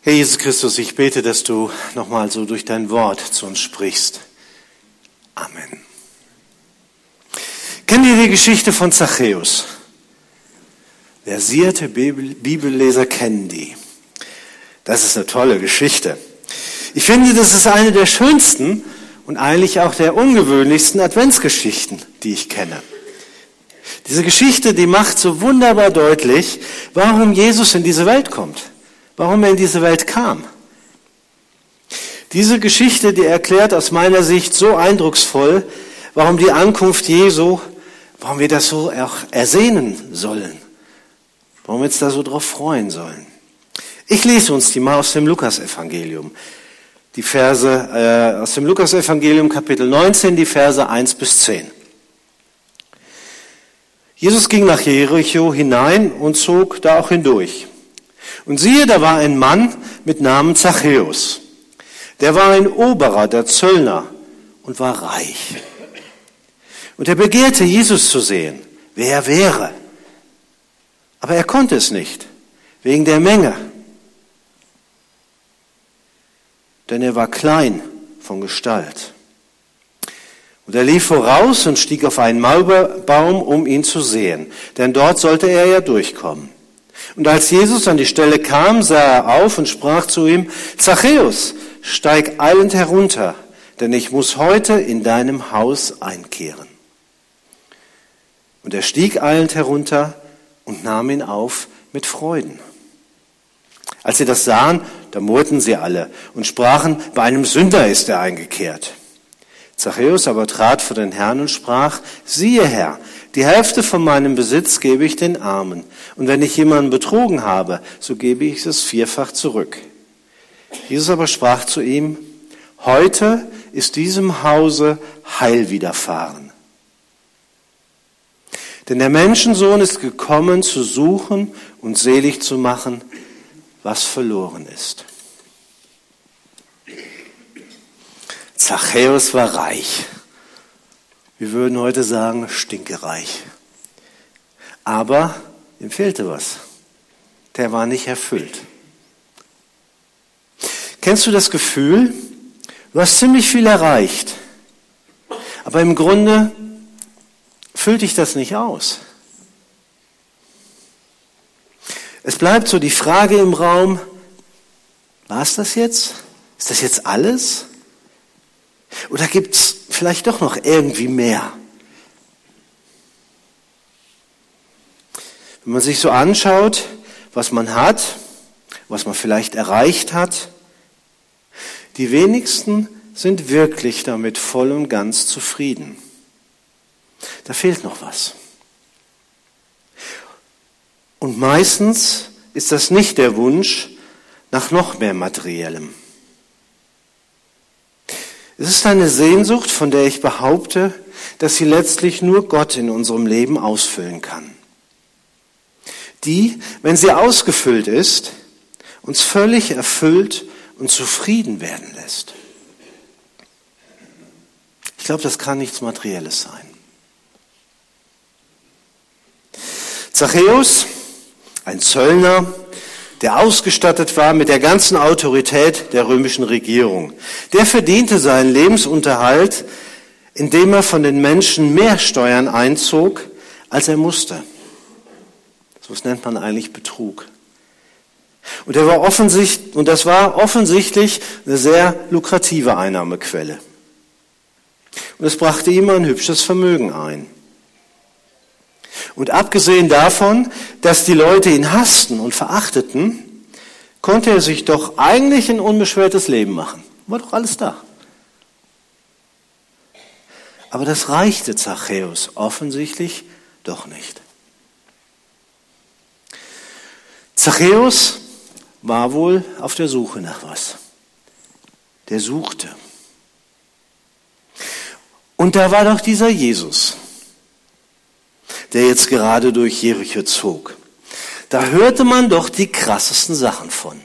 Herr Jesus Christus, ich bete, dass du nochmal so durch dein Wort zu uns sprichst. Amen. Kennt ihr die Geschichte von Zachäus? Versierte Bibelleser kennen die. Das ist eine tolle Geschichte. Ich finde, das ist eine der schönsten und eigentlich auch der ungewöhnlichsten Adventsgeschichten, die ich kenne. Diese Geschichte, die macht so wunderbar deutlich, warum Jesus in diese Welt kommt. Warum er in diese Welt kam. Diese Geschichte, die erklärt aus meiner Sicht so eindrucksvoll, warum die Ankunft Jesu, warum wir das so auch ersehnen sollen. Warum wir uns da so drauf freuen sollen. Ich lese uns die mal aus dem Lukas-Evangelium. Die Verse aus dem Lukas-Evangelium, Kapitel 19, die Verse 1 bis 10. Jesus ging nach Jericho hinein und zog da auch hindurch. Und siehe, da war ein Mann mit Namen Zachäus. Der war ein Oberer der Zöllner und war reich. Und er begehrte, Jesus zu sehen, wer er wäre. Aber er konnte es nicht, wegen der Menge. Denn er war klein von Gestalt. Und er lief voraus und stieg auf einen Maulbeerbaum, um ihn zu sehen. Denn dort sollte er ja durchkommen. Und als Jesus an die Stelle kam, sah er auf und sprach zu ihm, Zachäus, steig eilend herunter, denn ich muss heute in deinem Haus einkehren. Und er stieg eilend herunter und nahm ihn auf mit Freuden. Als sie das sahen, da murrten sie alle und sprachen, bei einem Sünder ist er eingekehrt. Zachäus aber trat vor den Herrn und sprach, siehe Herr, die Hälfte von meinem Besitz gebe ich den Armen. Und wenn ich jemanden betrogen habe, so gebe ich es vierfach zurück. Jesus aber sprach zu ihm, heute ist diesem Hause Heil widerfahren. Denn der Menschensohn ist gekommen, zu suchen und selig zu machen, was verloren ist. Zachäus war reich. Wir würden heute sagen, stinkereich. Aber ihm fehlte was. Der war nicht erfüllt. Kennst du das Gefühl? Du hast ziemlich viel erreicht. Aber im Grunde füllt dich das nicht aus. Es bleibt so die Frage im Raum, war es das jetzt? Ist das jetzt alles? Oder gibt's vielleicht doch noch irgendwie mehr? Wenn man sich so anschaut, was man hat, was man vielleicht erreicht hat, die wenigsten sind wirklich damit voll und ganz zufrieden. Da fehlt noch was. Und meistens ist das nicht der Wunsch nach noch mehr Materiellem. Es ist eine Sehnsucht, von der ich behaupte, dass sie letztlich nur Gott in unserem Leben ausfüllen kann. Die, wenn sie ausgefüllt ist, uns völlig erfüllt und zufrieden werden lässt. Ich glaube, das kann nichts Materielles sein. Zachäus, ein Zöllner, der ausgestattet war mit der ganzen Autorität der römischen Regierung. Der verdiente seinen Lebensunterhalt, indem er von den Menschen mehr Steuern einzog, als er musste. Das nennt man eigentlich Betrug. Und das war offensichtlich eine sehr lukrative Einnahmequelle. Und es brachte ihm ein hübsches Vermögen ein. Und abgesehen davon, dass die Leute ihn hassten und verachteten, konnte er sich doch eigentlich ein unbeschwertes Leben machen. War doch alles da. Aber das reichte Zachäus offensichtlich doch nicht. Zachäus war wohl auf der Suche nach was. Der suchte. Und da war doch dieser Jesus, der jetzt gerade durch Jericho zog. Da hörte man doch die krassesten Sachen von.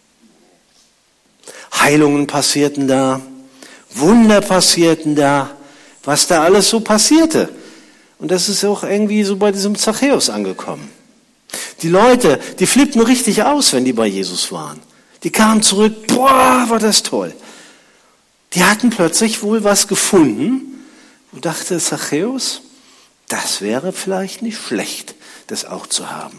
Heilungen passierten da, Wunder passierten da, was da alles so passierte. Und das ist auch irgendwie so bei diesem Zachäus angekommen. Die Leute, die flippten richtig aus, wenn die bei Jesus waren. Die kamen zurück, boah, war das toll. Die hatten plötzlich wohl was gefunden und dachte Zachäus, das wäre vielleicht nicht schlecht, das auch zu haben.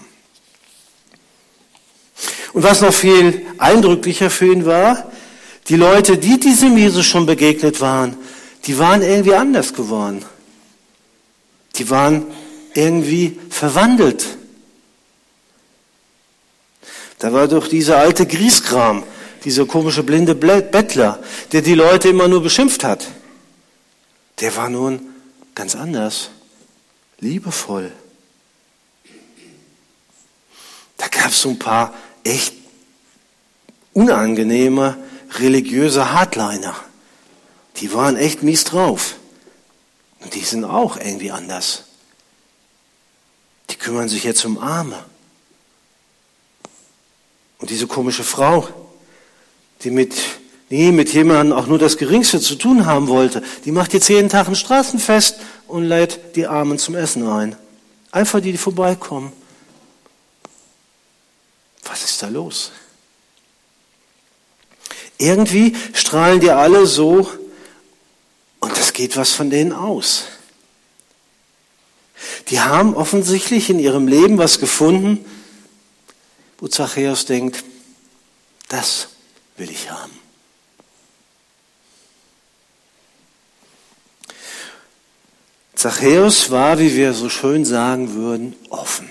Und was noch viel eindrücklicher für ihn war, die Leute, die diesem Jesus schon begegnet waren, die waren irgendwie anders geworden. Die waren irgendwie verwandelt. Da war doch dieser alte Grieskram, dieser komische blinde Bettler, der die Leute immer nur beschimpft hat. Der war nun ganz anders, liebevoll. Da gab es so ein paar echt unangenehme religiöse Hardliner. Die waren echt mies drauf. Und die sind auch irgendwie anders. Die kümmern sich jetzt um Arme. Und diese komische Frau, die mit jemandem auch nur das Geringste zu tun haben wollte, die macht jetzt jeden Tag ein Straßenfest und lädt die Armen zum Essen ein. Einfach die vorbeikommen. Was ist da los? Irgendwie strahlen die alle so und das geht was von denen aus. Die haben offensichtlich in ihrem Leben was gefunden, wo Zachäus denkt, das will ich haben. Zachäus war, wie wir so schön sagen würden, offen.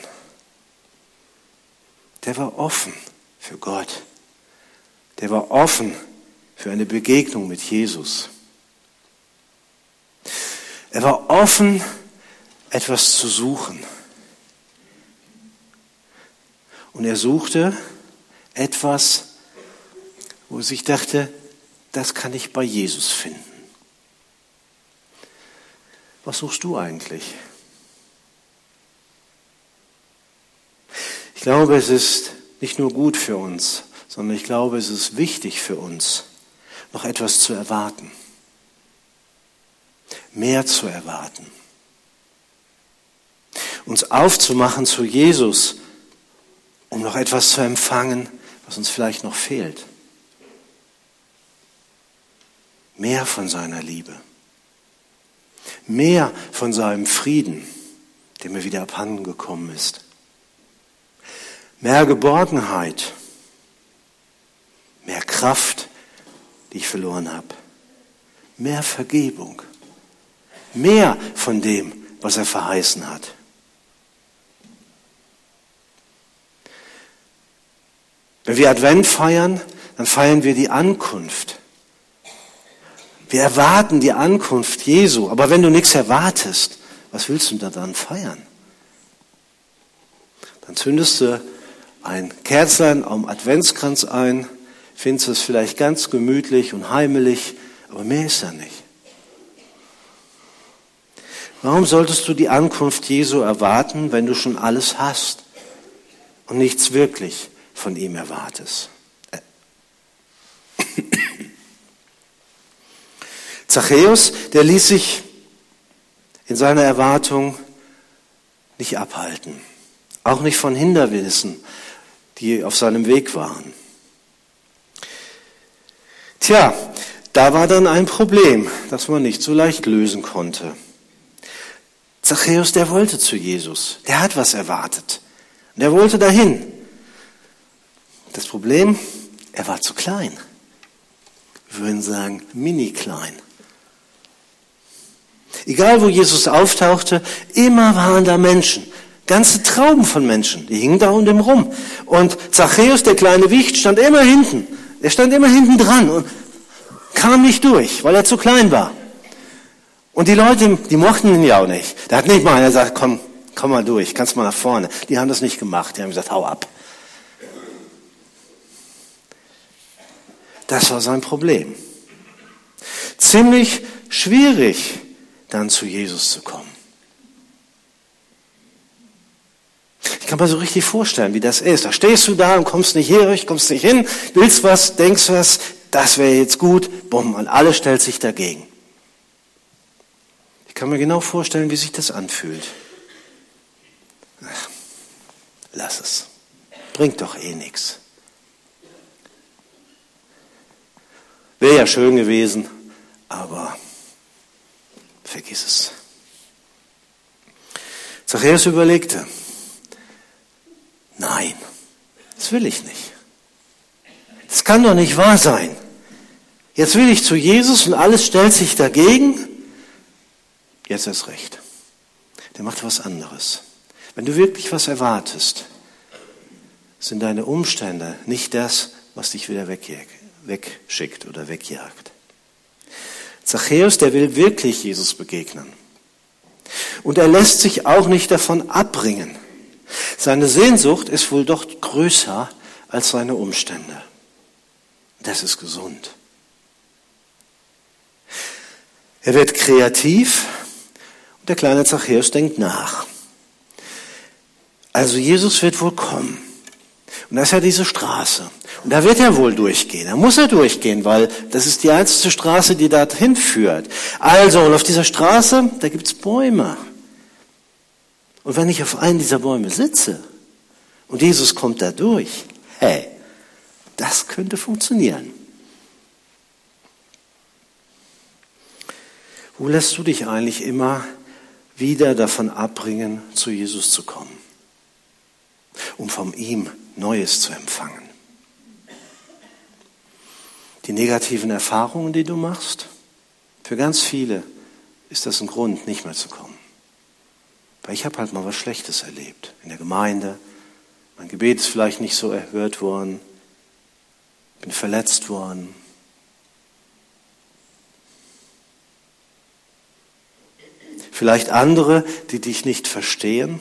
Der war offen für Gott. Der war offen für eine Begegnung mit Jesus. Er war offen, etwas zu suchen. Und er suchte etwas, wo er sich dachte, das kann ich bei Jesus finden. Was suchst du eigentlich? Ich glaube, es ist nicht nur gut für uns, sondern ich glaube, es ist wichtig für uns, noch etwas zu erwarten. Mehr zu erwarten. Uns aufzumachen zu Jesus, um noch etwas zu empfangen, was uns vielleicht noch fehlt. Mehr von seiner Liebe. Mehr von seinem Frieden, der mir wieder abhanden gekommen ist. Mehr Geborgenheit. Mehr Kraft, die ich verloren habe. Mehr Vergebung. Mehr von dem, was er verheißen hat. Wenn wir Advent feiern, dann feiern wir die Ankunft. Wir erwarten die Ankunft Jesu. Aber wenn du nichts erwartest, was willst du da dann feiern? Dann zündest du ein Kerzlein am Adventskranz ein, findest es vielleicht ganz gemütlich und heimelig, aber mehr ist da nicht. Warum solltest du die Ankunft Jesu erwarten, wenn du schon alles hast und nichts wirklich von ihm erwartest? Zachäus, der ließ sich in seiner Erwartung nicht abhalten. Auch nicht von Hindernissen, die auf seinem Weg waren. Tja, da war dann ein Problem, das man nicht so leicht lösen konnte. Zachäus, der wollte zu Jesus. Der hat was erwartet. Der wollte dahin. Das Problem, er war zu klein. Wir würden sagen, mini klein. Egal, wo Jesus auftauchte, immer waren da Menschen. Ganze Trauben von Menschen, die hingen da um ihn rum. Und Zachäus, der kleine Wicht, stand immer hinten. Er stand immer hinten dran und kam nicht durch, weil er zu klein war. Und die Leute, die mochten ihn ja auch nicht. Da hat nicht mal einer gesagt, komm mal durch, kannst mal nach vorne. Die haben das nicht gemacht, die haben gesagt, hau ab. Das war sein Problem. Ziemlich schwierig, dann zu Jesus zu kommen. Ich kann mir so richtig vorstellen, wie das ist. Da stehst du da und kommst nicht hier, kommst nicht hin, willst was, denkst was, das wäre jetzt gut, bumm, und alles stellt sich dagegen. Ich kann mir genau vorstellen, wie sich das anfühlt. Ach, lass es. Bringt doch eh nichts. Wäre ja schön gewesen, aber vergiss es. Zachäus überlegte, nein, das will ich nicht. Das kann doch nicht wahr sein. Jetzt will ich zu Jesus und alles stellt sich dagegen. Jetzt erst recht. Der macht was anderes. Wenn du wirklich was erwartest, sind deine Umstände nicht das, was dich wieder wegschickt oder wegjagt. Zachäus, der will wirklich Jesus begegnen. Und er lässt sich auch nicht davon abbringen. Seine Sehnsucht ist wohl doch größer als seine Umstände. Das ist gesund. Er wird kreativ und der kleine Zachäus denkt nach. Also Jesus wird wohl kommen. Und da ist ja diese Straße. Und da wird er wohl durchgehen. Da muss er durchgehen, weil das ist die einzige Straße, die dorthin führt. Also, und auf dieser Straße, da gibt's Bäume. Und wenn ich auf einen dieser Bäume sitze und Jesus kommt da durch, hey, das könnte funktionieren. Wo lässt du dich eigentlich immer wieder davon abbringen, zu Jesus zu kommen, um von ihm Neues zu empfangen? Die negativen Erfahrungen, die du machst, für ganz viele ist das ein Grund, nicht mehr zu kommen. Weil ich habe halt mal was Schlechtes erlebt in der Gemeinde. Mein Gebet ist vielleicht nicht so erhört worden. Bin verletzt worden. Vielleicht andere, die dich nicht verstehen.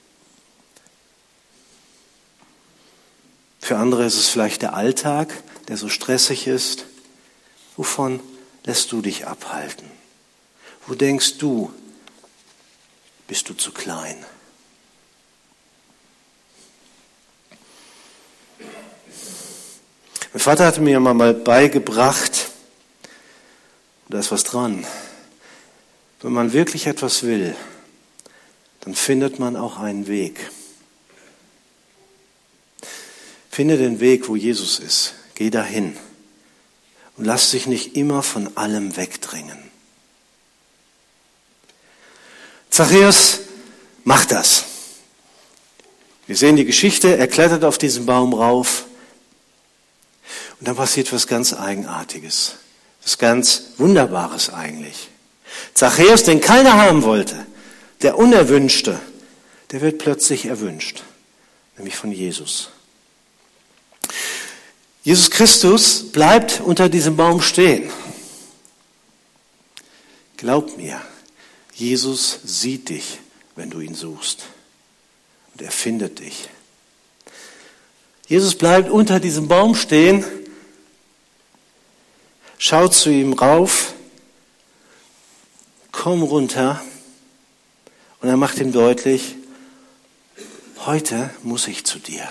Für andere ist es vielleicht der Alltag, der so stressig ist. Wovon lässt du dich abhalten? Wo denkst du, bist du zu klein? Mein Vater hatte mir mal beigebracht, da ist was dran, wenn man wirklich etwas will, dann findet man auch einen Weg. Finde den Weg, wo Jesus ist. Geh dahin und lass dich nicht immer von allem wegdrängen. Zachäus macht das. Wir sehen die Geschichte, er klettert auf diesen Baum rauf und dann passiert was ganz Eigenartiges, was ganz Wunderbares eigentlich. Zachäus, den keiner haben wollte, der Unerwünschte, der wird plötzlich erwünscht, nämlich von Jesus. Jesus Christus bleibt unter diesem Baum stehen. Glaub mir, Jesus sieht dich, wenn du ihn suchst. Und er findet dich. Jesus bleibt unter diesem Baum stehen, schaut zu ihm rauf, komm runter. Und er macht ihm deutlich, heute muss ich zu dir.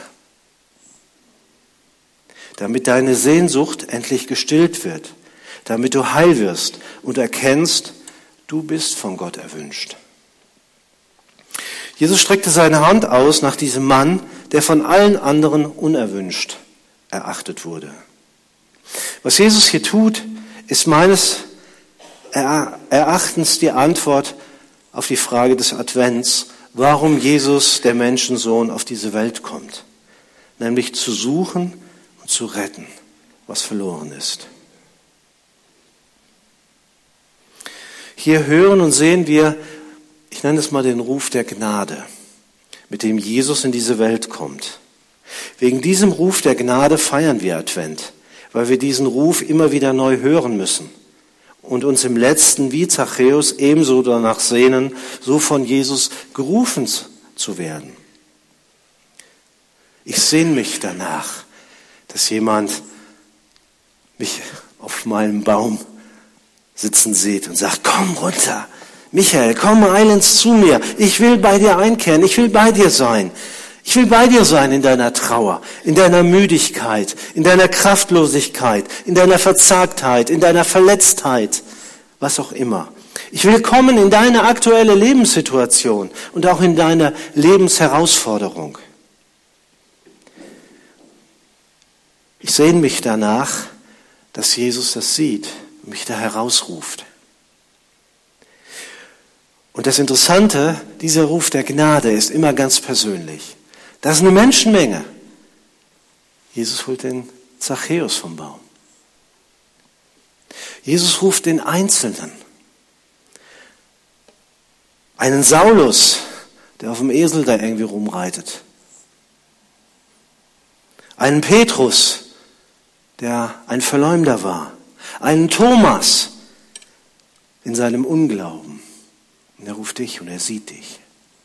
Damit deine Sehnsucht endlich gestillt wird, damit du heil wirst und erkennst, du bist von Gott erwünscht. Jesus streckte seine Hand aus nach diesem Mann, der von allen anderen unerwünscht erachtet wurde. Was Jesus hier tut, ist meines Erachtens die Antwort auf die Frage des Advents, warum Jesus, der Menschensohn, auf diese Welt kommt. Nämlich zu suchen und zu retten, was verloren ist. Hier hören und sehen wir, ich nenne es mal den Ruf der Gnade, mit dem Jesus in diese Welt kommt. Wegen diesem Ruf der Gnade feiern wir Advent, weil wir diesen Ruf immer wieder neu hören müssen und uns im Letzten wie Zachäus ebenso danach sehnen, so von Jesus gerufen zu werden. Ich sehne mich danach, dass jemand mich auf meinem Baum sitzen sieht und sagt, komm runter, Michael, komm eilends zu mir, ich will bei dir einkehren, ich will bei dir sein. Ich will bei dir sein in deiner Trauer, in deiner Müdigkeit, in deiner Kraftlosigkeit, in deiner Verzagtheit, in deiner Verletztheit, was auch immer. Ich will kommen in deine aktuelle Lebenssituation und auch in deine Lebensherausforderung. Ich sehne mich danach, dass Jesus das sieht und mich da herausruft. Und das Interessante, dieser Ruf der Gnade ist immer ganz persönlich. Das ist eine Menschenmenge. Jesus holt den Zachäus vom Baum. Jesus ruft den Einzelnen. Einen Saulus, der auf dem Esel da irgendwie rumreitet. Einen Petrus, der ein Verleumder war. Einen Thomas in seinem Unglauben. Und er ruft dich und er sieht dich.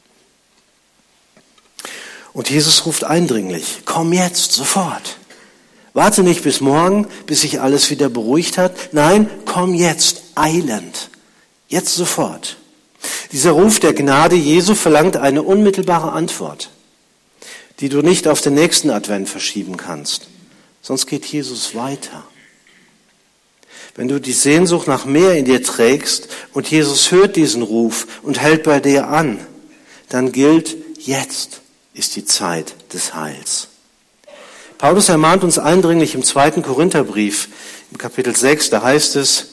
Und Jesus ruft eindringlich, komm jetzt, sofort. Warte nicht bis morgen, bis sich alles wieder beruhigt hat. Nein, komm jetzt, eilend. Jetzt sofort. Dieser Ruf der Gnade Jesu verlangt eine unmittelbare Antwort, die du nicht auf den nächsten Advent verschieben kannst. Sonst geht Jesus weiter. Wenn du die Sehnsucht nach mehr in dir trägst und Jesus hört diesen Ruf und hält bei dir an, dann gilt, jetzt ist die Zeit des Heils. Paulus ermahnt uns eindringlich im 2. Korintherbrief, im Kapitel 6, da heißt es,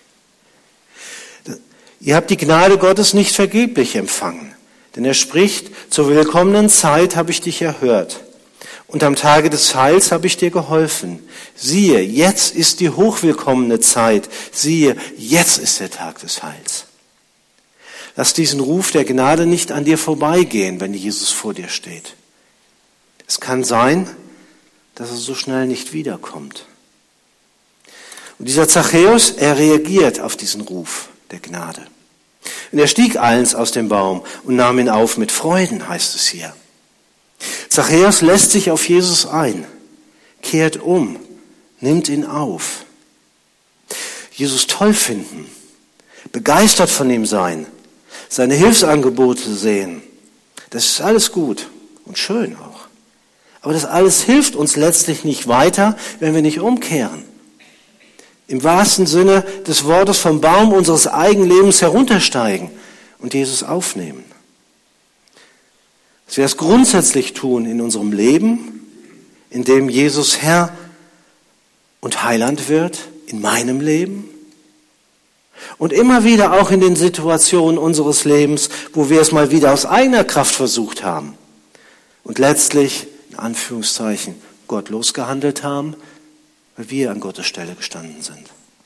ihr habt die Gnade Gottes nicht vergeblich empfangen, denn er spricht, zur willkommenen Zeit habe ich dich erhört und am Tage des Heils habe ich dir geholfen. Siehe, jetzt ist die hochwillkommene Zeit, siehe, jetzt ist der Tag des Heils. Lass diesen Ruf der Gnade nicht an dir vorbeigehen, wenn Jesus vor dir steht. Es kann sein, dass er so schnell nicht wiederkommt. Und dieser Zachäus, er reagiert auf diesen Ruf der Gnade. Und er stieg eilends aus dem Baum und nahm ihn auf mit Freuden, heißt es hier. Zachäus lässt sich auf Jesus ein, kehrt um, nimmt ihn auf. Jesus toll finden, begeistert von ihm sein, seine Hilfsangebote sehen, das ist alles gut und schön auch. Aber das alles hilft uns letztlich nicht weiter, wenn wir nicht umkehren. Im wahrsten Sinne des Wortes vom Baum unseres Eigenlebens heruntersteigen und Jesus aufnehmen. Dass wir es grundsätzlich tun in unserem Leben, in dem Jesus Herr und Heiland wird, in meinem Leben. Und immer wieder auch in den Situationen unseres Lebens, wo wir es mal wieder aus eigener Kraft versucht haben. Und letztlich, in Anführungszeichen, gottlos gehandelt haben, weil wir an Gottes Stelle gestanden sind.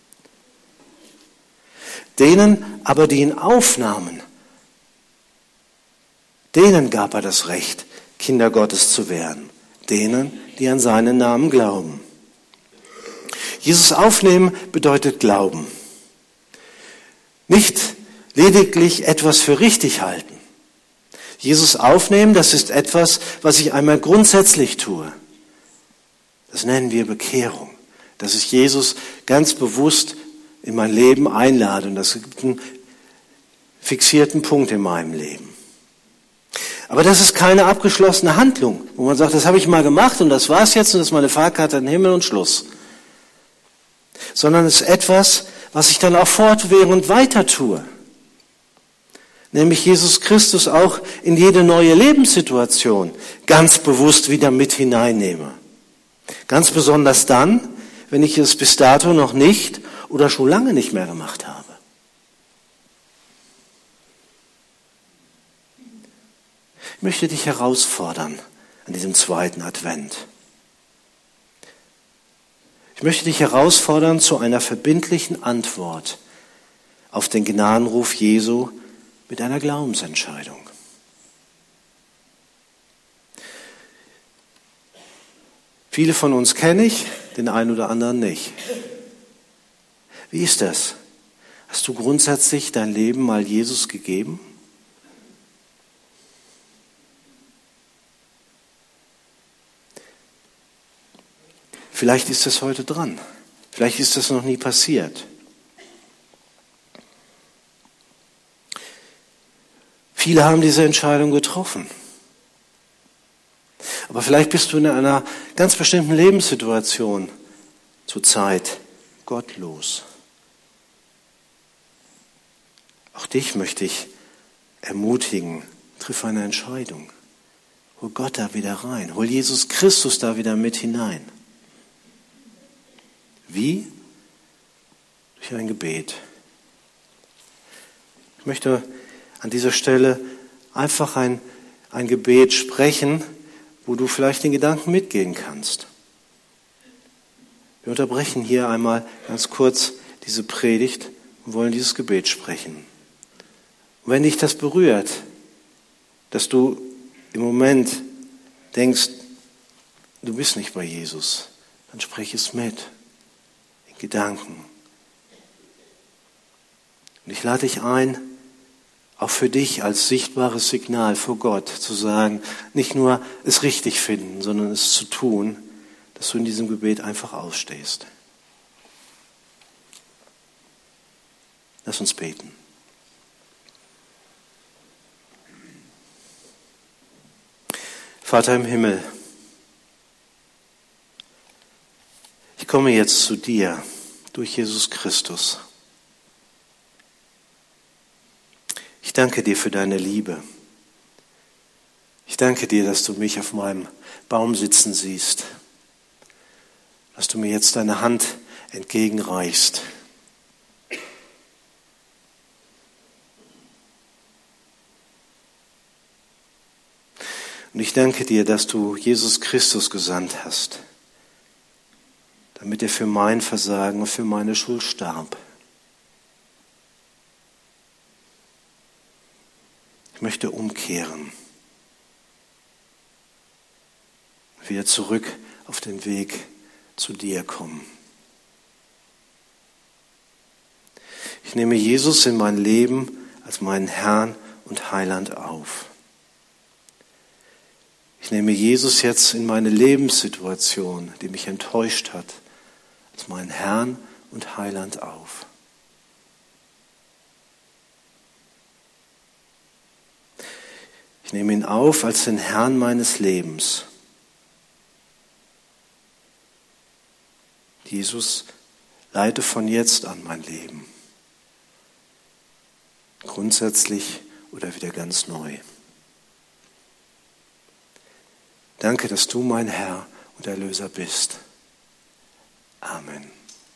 Denen aber, die ihn aufnahmen, denen gab er das Recht, Kinder Gottes zu werden. Denen, die an seinen Namen glauben. Jesus aufnehmen bedeutet glauben. Nicht lediglich etwas für richtig halten. Jesus aufnehmen, das ist etwas, was ich einmal grundsätzlich tue. Das nennen wir Bekehrung. Dass ich Jesus ganz bewusst in mein Leben einlade. Und das gibt einen fixierten Punkt in meinem Leben. Aber das ist keine abgeschlossene Handlung, wo man sagt, das habe ich mal gemacht und das war's jetzt und das ist meine Fahrkarte an den Himmel und Schluss. Sondern es ist etwas, was ich dann auch fortwährend weiter tue. Nämlich Jesus Christus auch in jede neue Lebenssituation ganz bewusst wieder mit hineinnehme. Ganz besonders dann, wenn ich es bis dato noch nicht oder schon lange nicht mehr gemacht habe. Ich möchte dich herausfordern an diesem 2. Advent. Ich möchte dich herausfordern zu einer verbindlichen Antwort auf den Gnadenruf Jesu mit einer Glaubensentscheidung. Viele von uns kenne ich, den einen oder anderen nicht. Wie ist das? Hast du grundsätzlich dein Leben mal Jesus gegeben? Vielleicht ist das heute dran. Vielleicht ist das noch nie passiert. Viele haben diese Entscheidung getroffen. Aber vielleicht bist du in einer ganz bestimmten Lebenssituation zurzeit gottlos. Auch dich möchte ich ermutigen, triff eine Entscheidung. Hol Gott da wieder rein. Hol Jesus Christus da wieder mit hinein. Wie? durch ein Gebet. Ich möchte an dieser Stelle einfach ein Gebet sprechen, wo du vielleicht den Gedanken mitgehen kannst. Wir unterbrechen hier einmal ganz kurz diese Predigt und wollen dieses Gebet sprechen. Und wenn dich das berührt, dass du im Moment denkst, du bist nicht bei Jesus, dann sprich es mit, in Gedanken. Und ich lade dich ein, auch für dich als sichtbares Signal vor Gott zu sagen, nicht nur es richtig finden, sondern es zu tun, dass du in diesem Gebet einfach ausstehst. Lass uns beten. Vater im Himmel, ich komme jetzt zu dir durch Jesus Christus. Ich danke dir für deine Liebe. Ich danke dir, dass du mich auf meinem Baum sitzen siehst, dass du mir jetzt deine Hand entgegenreichst. Und ich danke dir, dass du Jesus Christus gesandt hast, damit er für mein Versagen und für meine Schuld starb. Ich möchte umkehren, wieder zurück auf den Weg zu dir kommen. Ich nehme Jesus in mein Leben als meinen Herrn und Heiland auf. Ich nehme Jesus jetzt in meine Lebenssituation, die mich enttäuscht hat, als meinen Herrn und Heiland auf. Ich nehme ihn auf als den Herrn meines Lebens. Jesus, leite von jetzt an mein Leben. Grundsätzlich oder wieder ganz neu. Danke, dass du mein Herr und Erlöser bist. Amen.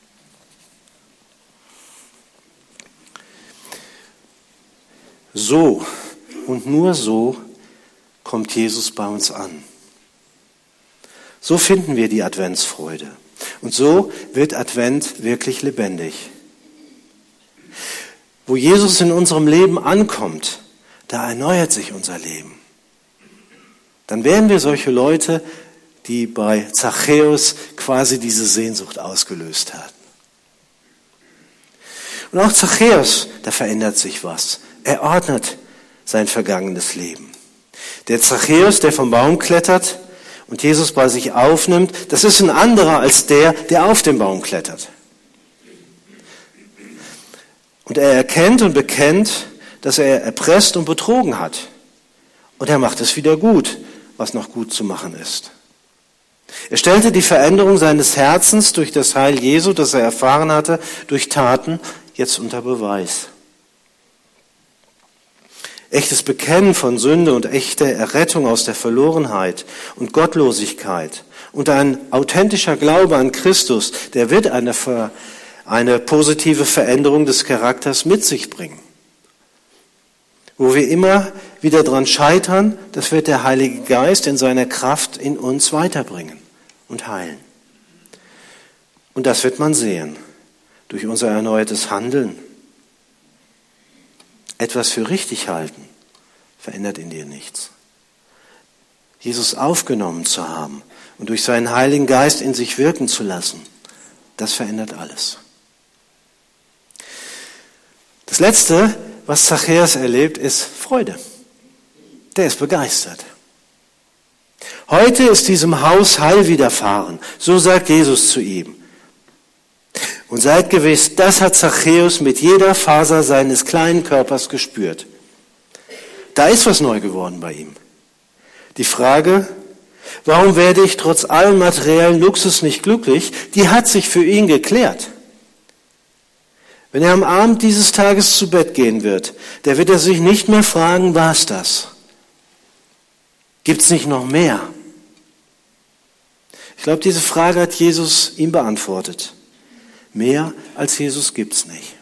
So und nur so kommt Jesus bei uns an. So finden wir die Adventsfreude. Und so wird Advent wirklich lebendig. Wo Jesus in unserem Leben ankommt, da erneuert sich unser Leben. Dann werden wir solche Leute, die bei Zachäus quasi diese Sehnsucht ausgelöst hatten. Und auch Zachäus, da verändert sich was. Er ordnet sein vergangenes Leben. Der Zachäus, der vom Baum klettert und Jesus bei sich aufnimmt, das ist ein anderer als der auf den Baum klettert. Und er erkennt und bekennt, dass er erpresst und betrogen hat. Und er macht es wieder gut, was noch gut zu machen ist. Er stellte die Veränderung seines Herzens durch das Heil Jesu, das er erfahren hatte, durch Taten, jetzt unter Beweis. Echtes Bekennen von Sünde und echte Errettung aus der Verlorenheit und Gottlosigkeit und ein authentischer Glaube an Christus, der wird eine positive Veränderung des Charakters mit sich bringen. Wo wir immer wieder dran scheitern, das wird der Heilige Geist in seiner Kraft in uns weiterbringen und heilen. Und das wird man sehen durch unser erneutes Handeln. Etwas für richtig halten, verändert in dir nichts. Jesus aufgenommen zu haben und durch seinen Heiligen Geist in sich wirken zu lassen, das verändert alles. Das Letzte, was Zachäus erlebt, ist Freude. Der ist begeistert. Heute ist diesem Haus Heil widerfahren, so sagt Jesus zu ihm. Und seid gewiss, das hat Zachäus mit jeder Faser seines kleinen Körpers gespürt. Da ist was neu geworden bei ihm. Die Frage, warum werde ich trotz allem materiellen Luxus nicht glücklich, die hat sich für ihn geklärt. Wenn er am Abend dieses Tages zu Bett gehen wird, da wird er sich nicht mehr fragen, war's das? Gibt's nicht noch mehr? Ich glaube, diese Frage hat Jesus ihm beantwortet. Mehr als Jesus gibt's nicht.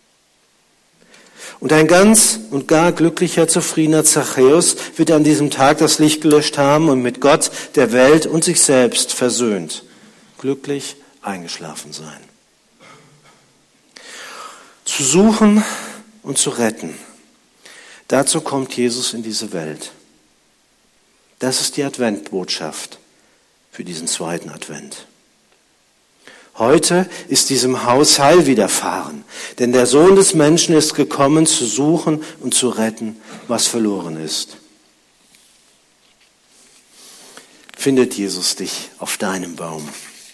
Und ein ganz und gar glücklicher, zufriedener Zachäus wird an diesem Tag das Licht gelöscht haben und mit Gott, der Welt und sich selbst versöhnt, glücklich eingeschlafen sein. Zu suchen und zu retten, dazu kommt Jesus in diese Welt. Das ist die Adventbotschaft für diesen zweiten Advent. Heute ist diesem Haus Heil widerfahren, denn der Sohn des Menschen ist gekommen, zu suchen und zu retten, was verloren ist. Findet Jesus dich auf deinem Baum?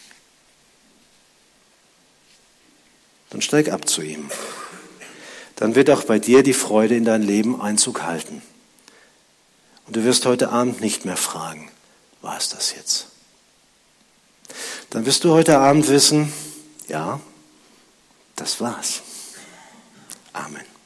Dann steig ab zu ihm. Dann wird auch bei dir die Freude in dein Leben Einzug halten. Und du wirst heute Abend nicht mehr fragen, war es das jetzt? Dann wirst du heute Abend wissen, ja, das war's. Amen.